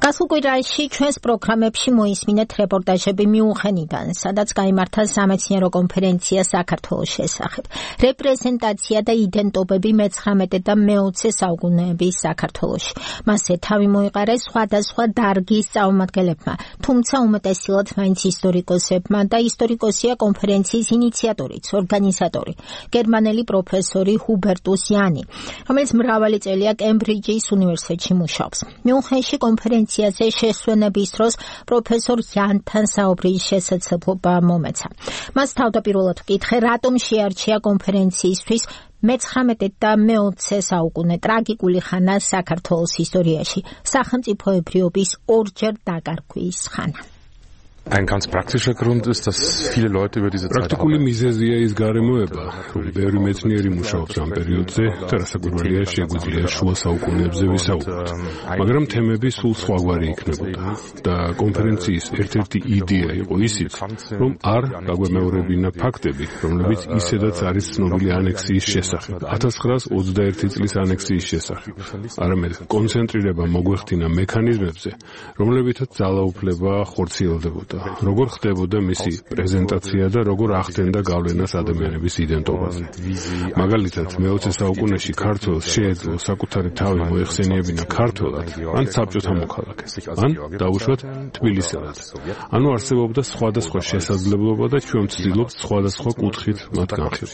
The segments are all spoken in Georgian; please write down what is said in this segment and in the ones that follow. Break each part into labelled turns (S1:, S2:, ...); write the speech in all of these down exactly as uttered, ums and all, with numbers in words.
S1: გასულ კვირაში ჩვენს პროგრამებში მოისმინეთ რეპორტაჟები მიუნხენიდან, სადაც გაიმართა სამეცნიერო კონფერენცია საქართველოს შესახებ. რეპრეზენტაცია და იდენტობები მეცხრამეტე და მეოცე საუკუნეების საქართველოში. მასზე თავი მოიყარეს სხვადასხვა დარგის წარმომადგენლებმა, თუმცა უმეტესილად მაინც ისტორიკოსებმა და ისტორიკოსია კონფერენციის ინიციატორიც, ორგანიზატორი, გერმანელი პროფესორი ჰუბერტუს იანი, რომელიც მრავალი წელია კემბრიჯის უნივერსიტეტში მუშაობს. მიუნხენში კონფერენციაზე შესვენების დროს პროფესორ იანთან საუბრის შესაძლებლობა მომეცა. მას თავდაპირველად ვკითხე, რატომ შეარჩია კონფერენციისთვის მეცხრამეტე და მეოცე საუკუნე ტრაგიკული ხანა საქართველოს ისტორიაში, სახელმწიფოებრიობის ორჯერ დაკარგვის ხანა.
S2: Ein ganz praktischer Grund ist, dass viele Leute über diese Zeit
S3: პრაქტიკული მიზეზია ის გარემოება, რომ ბევრი მეცნიერი მუშაობს ამ პერიოდზე და რასაკვირველია შეგვიძლია შუა საუკუნეებზე ვისაუბროთ. მაგრამ თემები სულ სხვაგვარი იქნებოდა და კონფერენციის ერთ-ერთი იდეა იყო ისიც, რომ არ გაგვემეორებინა ფაქტები, რომლებიც ისედაც არის ცნობილი ანექსიის შესახებ, ათას ცხრაას ოცდაერთი წლის ანექსიის შესახებ. არამედ კონცენტრირება მოგვეხდინა მექანიზმებზე, რომლებითაც ძალაუფლება ხორციელდებოდა. როგორ ხდებოდა მისი პრეზენტაცია და როგორ ახდენდა გავლენას ადამიანების იდენტობაზე. მაგალითად, მეოცე საუკუნეში ქართველს შეეძლო საკუთარი თავი მოეხსენიებინა ქართველად, ან საბჭოთა მოქალაქეს, ან დაუშვათ თბილისელად. ანუ არსებობდა სხვადასხვა შესაძლებლობა და ჩვენ ვცდილობთ სხვადასხვა კუთხით მათ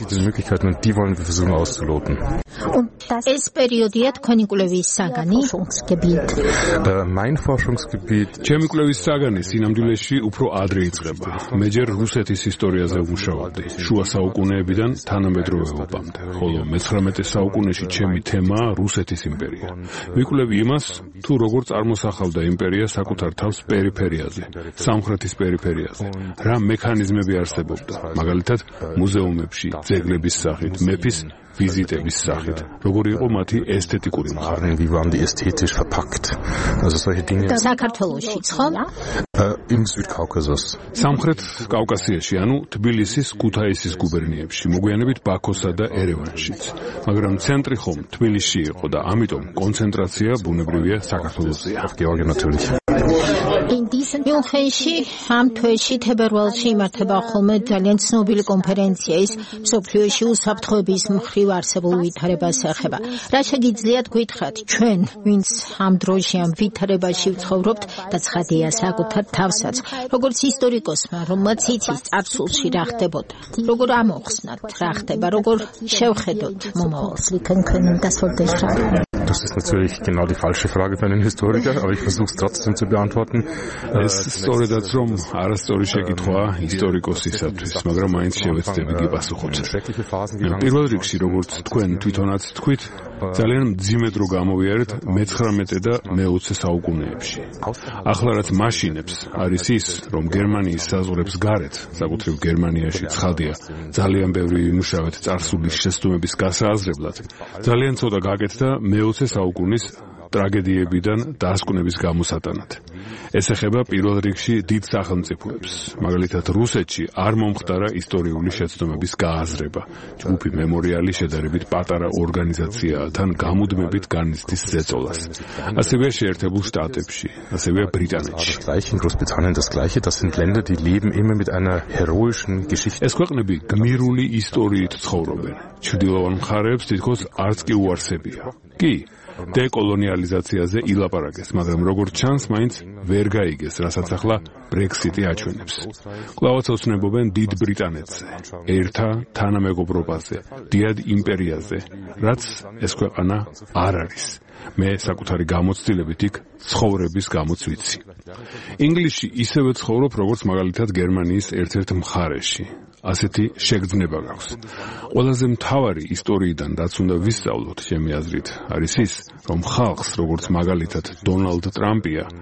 S3: განხილვას.
S1: ეს პერიოდია თქვენი კვლევის საგანი?
S2: Mein Forschungsgebiet
S3: ჩემი კვლევის საგანი სინამდვილეში უფრო ადრე იწყება. მე ჯერ რუსეთის ისტორიაზე ვმუშაობდი, შუა საუკუნეებიდან თანამედროვეობამდე, ხოლო მეცხრამეტე საუკუნეში ჩემი თემაა რუსეთის იმპერია. ვიკვლევი იმას, თუ როგორ წარმოსახავდა იმპერია საკუთარ თავს პერიფერიაზე, სამხრეთის პერიფერიაზე, რა მექანიზმები არსებობდა, მაგალითად, მუზეუმებში, ძეგლების სახით, მეფის ვიზიტების სახით, როგორი იყო მათი ესთეტიკური მხარე.
S2: wie waren die ästhetisch verpackt. Also solche Dinge.
S1: საქართველოშიც ხო?
S2: Im Südkaukasus.
S3: სამხრეთ კავკასიაში, ანუ თბილისის, ქუთაისის გუბერნიებში, მოგვიანებით ბაქოსა და ერევანშიც. მაგრამ ცენტრი ხომ თბილისში იყო და ამიტომ კონცენტრაცია ბუნებრივია საქართველოსია.
S2: Georgia natürlich.
S1: მიუნხენში ამ თვეში თებერვალში იმართება ხოლმე ძალიან ცნობილი კონფერენცია, ის მსოფლიოში უსაფრთხოების მხრივ არსებულ ვითარებას ეხება. რა შეგიძლიათ გითხრათ ჩვენ, ვინც ამ დროში ამ ვითარებაში ვცხოვრობთ და ცხადია საკუთარ თავსაც, როგორც ისტორიკოსმა, რომელმაც იცის წარსულში რა ხდებოდა, როგორ ამოხსნათ რა ხდება, როგორ შევხედოთ მომავალს.
S2: Das ist natürlich genau die falsche Frage für einen Historiker, aber ich versuche es trotzdem zu beantworten.
S3: Es სწორედაც რომ არასწორი შეკითხვაა ისტორიკოსისათვის, მაგრამ მაინც შევეცდები გიპასუხოთ. პირველ რიგში, როგორც თქვენ თვითონაც თქვით, ძალიან მძიმე დრო გამოვიარეთ მეცხრამეტე და მეოცე საუკუნეებში. ახლა რაც მაშინებს არის ის, რომ გერმანიის საზღვრებს გარეთ, საკუთრივ გერმანიაში ცხადია, ძალიან ბევრი იმუშავეთ წარსულის შეცდომების გასააზრებლად. ძალიან ცოტა გაკეთდა მეოცე საუკუნის ტრაგედიებიდან დასკვნების გამოსატანად. ეს ეხება პირველ რიგში დიდ სახელმწიფოებს. მაგალითად, რუსეთში არ მომხდარა ისტორიული შეცდომების გააზრება. ჯგუფი მემორიალი შედარებით პატარა ორგანიზაციაა, თან გამუდმებით განიცდის ზეწოლას. ასევე შეერთებულ შტატებში, ასევე ბრიტანეთში.
S2: In Großbritannien das Gleiche, das sind Länder, die leben immer mit einer heroischen Geschichte.
S3: ეს ქვეყნები გმირული ისტორიით ცხოვრობენ. ჩრდილოვან მხარეებს თითქოს არც კი უარსებია. კი, დეკოლონიალიზაციაზე ილაპარაკეს, მაგრამ როგორც ჩანს, მაინც ვერ გაიგეს, რასაც ახლა ბრექსიტი აჩვენებს. კვლავაც ოცნებობენ დიდ ბრიტანეთზე, ერთა თანამეგობრობაზე, დიდ იმპერიაზე, რაც ეს ქვეყანა არ არის. მე საკუთარი გამოცდილებით იქ ცხოვრების გამოც ვიცი. ინგლისში ისევე ცხოვრობ, როგორც მაგალითად გერმანიის ერთ-ერთ მხარეში. ასეთი შეგრძნება გაქვს. ყველაზე მთავარი ისტორიიდან, რაც უნდა ვისწავლოთ, ჩემი აზრით, არის ის, რომ ხალხს, როგორც მაგალითად დონალდ ტრამპია, უნდა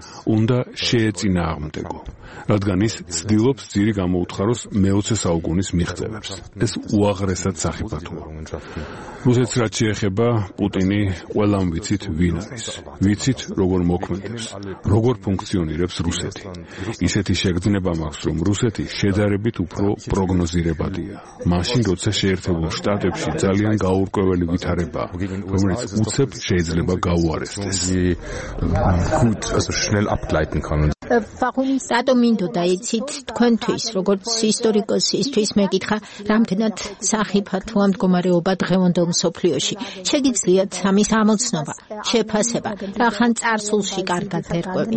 S3: უნდა შეეწინააღმდეგო, რადგან ის ცდილობს ძირი გამოუთხაროს მეოცე საუკუნის მიღწევებს. ეს უაღრესად სახიფათოა. რუსეთს რაც შეეხება, პუტინი ყველამ ვიცით ვინ არის. ვიცით როგორ მოქმედებს, როგორ ფუნქციონირებს რუსეთი. ისეთი შეგრძნება მაქვს, რომ რუსეთი შედარებით უფრო პროგნოზირებადია. მაშინ, როცა შეერთებულ შტატებში ძალიან გაურკვეველი ვითარებაა, რომელიც უცებ შეიძლება გაუარესდეს.
S2: gut, also schnell abgleiten kann.
S1: რატომ მინდოდა იცით თქვენთვის, როგორც ისტორიკოსისთვის მეკითხა, რამდენად სახიფათოა მდგომარეობა დღევანდელ მსოფლიოში. შეგიძლიათ ამის ამოცნობა, შეფასება, რახან წარსულში კარგად ერკვევით?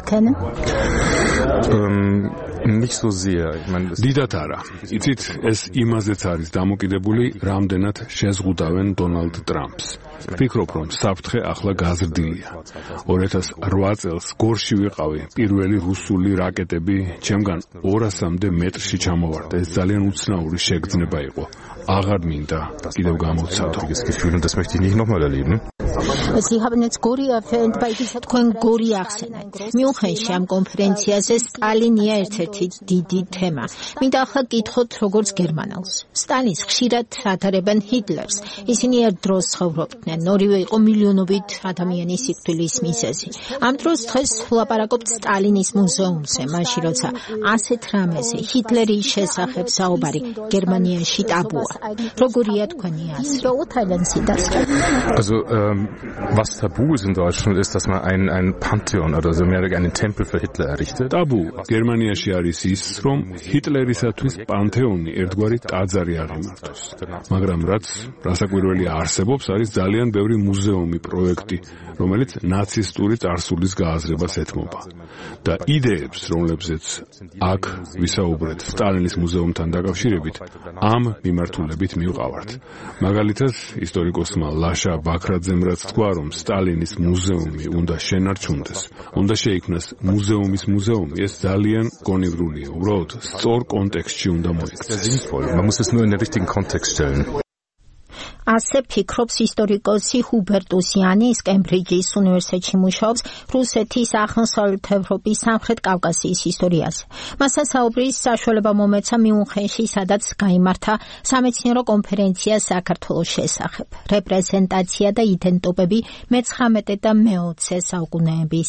S2: Nicht so sehr. Ich meine,
S3: დიდათ არა. იცით, ეს იმაზეც არის დამოკიდებული, რამდენად შეზღუდავენ დონალდ ტრამპს. ვფიქრობ, რომ საფრთხე ახლა გაზრდილია. ორი ათას ოთხ წელს გორში ვიყავი, პირველი რუსული რაკეტები ჩემგან ორასამდე მეტრში ჩამოვარდა. ეს ძალიან უცნაური შეგრძნება იყო. აღარ მინდა კიდევ გამოვცადო.
S2: das Gefühl, und das möchte ich nicht nochmal erleben.
S1: Sie haben jetzt Gori erwähnt, bei dieser თქვენ გორი ახსენეთ. მიუნხენში ამ კონფერენციაზე სტალინია ერთ-ერთი დიდი თემა. მინდა ახლა გითხოთ, როგორც გერმანელს. სტალინს ხშირად ადარებენ ჰიტლერს. ისინი ერთ დროს ცხოვრობდნენ. ორივე იყო მილიონობით ადამიანის სიკვდილის მიზეზი. ამ დროს დღეს ვლაპარაკობთ სტალინის მუზეუმზე, მაშინ როცა ასეთ რამეზე ჰიტლერის შესახებ საუბარი გერმანიაში ტაბუა. როგორია თქვენი აზრი?
S2: Also ähm, was tabu ist in Deutschland ist, dass man ein ein Pantheon oder so mehr einen Tempel für Hitler errichtet.
S3: Tabu გერმანიაში არის ის, რომ ჰიტლერისათვის პანთეონი ერთგვარი ტაძარი აღიმართოს. მაგრამ რაც რასაკვირველი არსებობს, არის ძალიან ბევრი მუზეუმი პროექტი, რომელიც ნაცისტური წარსულის გააზრებას ეთმობა. და იდეებს, რომლებზეც აქ ვისაუბრეთ სტალინის მუზეუმთან დაკავშირებით, ამ მიმართულებით მივყავართ. მაგალითად, ისტორიკოსმა ლაშა ბაქრაძემ რაც თქვა, რომ სტალინის მუზეუმი უნდა შენარჩუნდეს, უნდა შეიქმნას მუზეუმის მუზეუმი, ეს ძალიან გონივრულია. უბრალოდ სწორ კონტექსტში უნდა მოიქცეს.
S2: Man muss es nur in den richtigen Kontext stellen.
S1: ასე ფიქრობს ისტორიკოსი ჰუბერტუსიანი, ის კემბრიჯის უნივერსიტეტში მუშაობს რუსეთის აღმოსავლეთ ევროპის სამხრეთ კავკასიის ისტორიაზე. მას საუბრის საშუალება მომეცა მიუნხენში, სადაც გაიმართა სამეცნიერო კონფერენცია საქართველოს შესახებ. რეპრეზენტაცია და იდენტობები მეცხრამეტე და მეოცე საუკუნეების